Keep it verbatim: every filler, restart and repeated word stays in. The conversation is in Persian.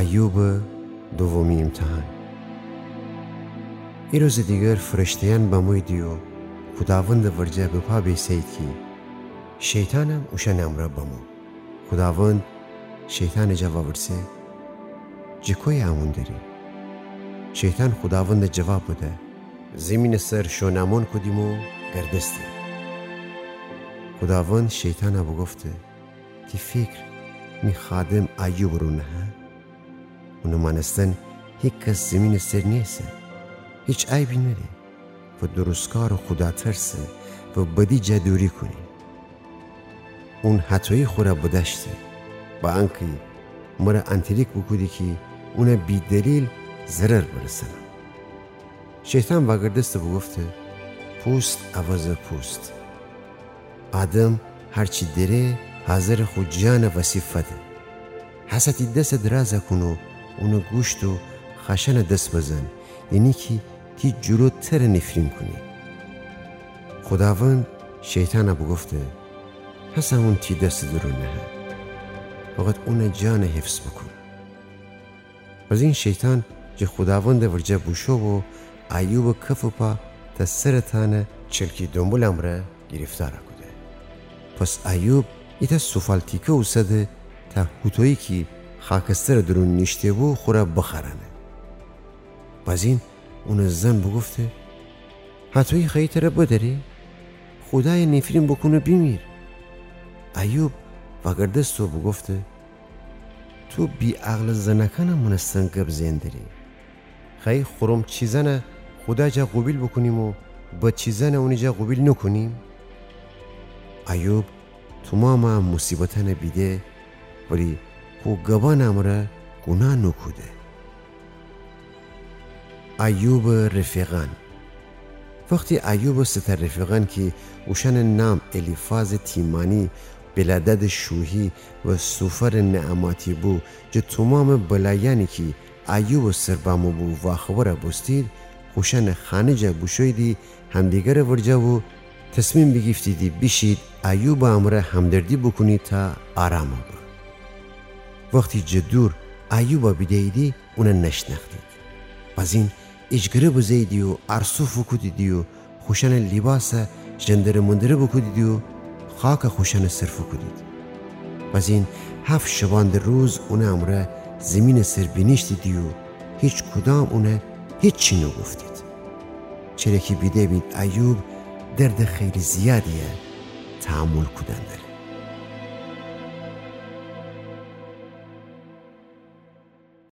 ایوب دومی امتحان. این روز دیگر فرشتیان با موی دیو خداوند ورجه بپا بیسید کی شیطانم اوشن امرا بمو. خداوند شیطان جواب ورسه جکوی امون داری. شیطان خداوند جواب بده زمین سر شونمون کدیمو گردستی. خداوند شیطان ابو گفته تی فکر می خادم ایوب رو نه اونو منستن هیچ کس زمین سر نیسته، هیچ عیبی نره و درستکار و خدا ترسه و بدی جدوری کنی. اون حتوی خورا بدشته با انکه مرا انتریک بکودی که اون بی دلیل ضرر برسنه. شیطان واگردسته و گفته پوست عوض پوست. آدم هرچی دره حاضر خود جان وصیفته. حساتی دست درازه کنو اونو گوشت و خشن دست بزن، یعنی که تی جلو تر نفرین کنی. خداوند شیطان ابو گفته حسا اون تی دست درو نه، فقط اون جان حفظ بکن. پس این شیطان جه خداوند ورجه بوشو و ایوب کفو پا تا سرطانه چلکی دنبول امره گرفتاره کده. پس ایوب ایتا سوفالتیکه او سده تا هوتویی که خاکستر درون نیشته بو خورا بخرانه. باز این اون زن بگفته حتوی خیلی تره بداری؟ خدای نفرین بکنه بیمیر. ایوب وگردست و بگفته تو بی عقل زنکانه منستن گب زندری. خیلی خورم چیزانه خدا جا قبیل بکنیم و با چیزانه اونی جا قبیل نکنیم. ایوب تو ماما مصیبتانه بیده ولی خو گبان امره گناه نکوده. ایوب رفیقان. وقتی ایوب ستر رفیقان که اوشن نام الیفاز تیمانی بلدد شوهی و سوفر نعماتی بو جو تمام بلایانی که ایوب سربامو بو و خبره بستید خوشن خانه جا بوشویدی همدیگر ورجه و تصمیم بگیفتیدی بشید ایوب امره همدردی بکنی تا آرام با. وقتی جدور ایوب بیدیدی اونه نشناختید. باز این اجگره بزیدی و ارسوف بکودیدی و خوشن لباس جندر مندره بکودیدی و خاک خوشن صرف بکودید. باز این هفت شباند روز اونه امره زمین سر بینیشتیدی و هیچ کدام اونه هیچ چی نو گفتید. چرا که بیده بید ایوب درد خیلی زیادیه تحمل کدن داره.